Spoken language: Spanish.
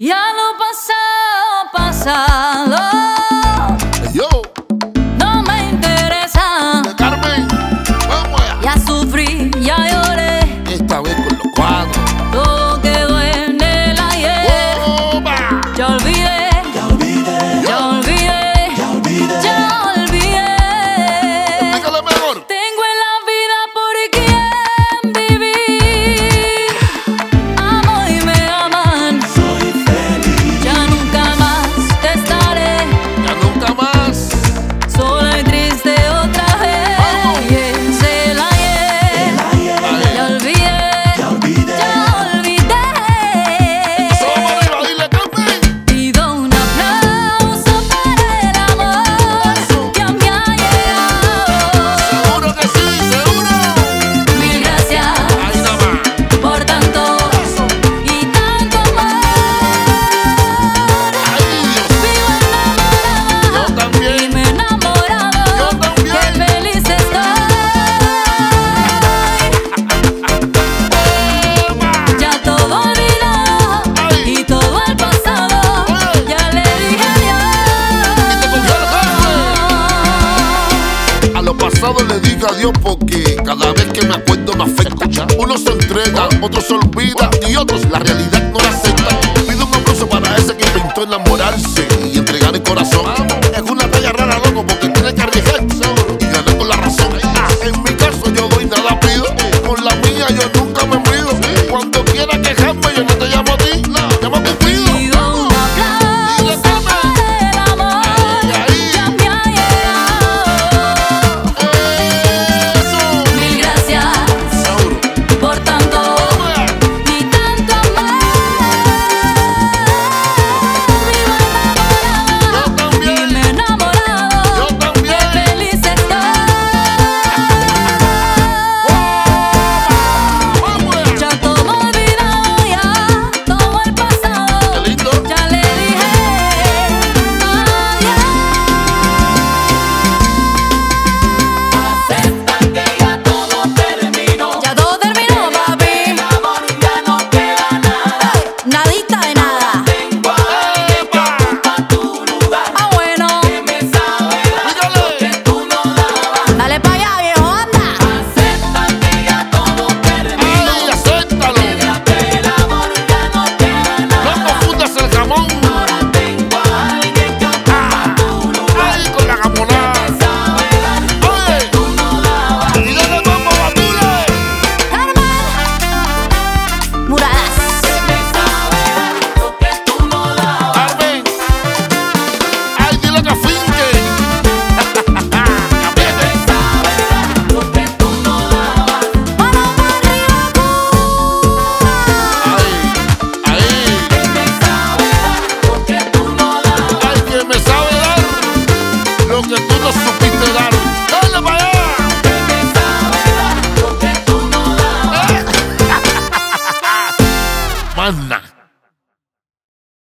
Ya lo pasado, pasado. Yo, No me interesa. Carmen, vamos allá. Ya sufrí, ya lloré. Esta vez con los cuadros. Todo quedó en el ayer. ¡Opa! Ya olvidé, ya olvidé, ya olvidé, ya olvidé, ya olvidé. Dígale mejor. Tengo en la vida por quien vivir. Amo y me aman. Soy feliz. Ya nunca más te estaré Ya nunca más. sola y triste otra vez. Y es el ayer. Ya olvidé, Ya olvidé. ya olvidé. Solo arriba, dile Carmen. Pido un aplauso para el amor que me ha llegado. Seguro que sí, seguro. Mil gracias Ahí nada más. por tanto y tanto amor. Ay, Dios. Vivo enamorada Yo también. y me he enamorado. Yo también. Qué feliz estoy. Ya todo olvidado Ay. y todo el pasado. Oye. Ya le dije adiós. A lo pasado le diga adiós porque cada vez que me acuerdo me afecta. Unos se entregan, otros se olvidan y otros la realidad no la aceptan. Pido un aplauso para ese que intentó enamorarse y entregar el corazón. Es una talla rara, loco, porque tiene que arriesgarse y ganar con la razón. En mi caso yo doy nada pido, con la mía yo nunca me mido. Cuando quiera quejarme yo no te llamo a ti, llamo a Cupido. Pido un aplauso para el amor que me ha llegado. Eso. Mil gracias Seguro. por tanto y tanto amor. Vivo Yo enamorada y también. me he enamorado. Yo también. Qué feliz estoy. Vamos allá. Ya todo olvidado, ya todo el pasado. Qué lindo. Ya le dije adiós. Acepta que ya todo terminó. Ya todo terminó, papi. Amor, ya no queda nada. Nadita de nada.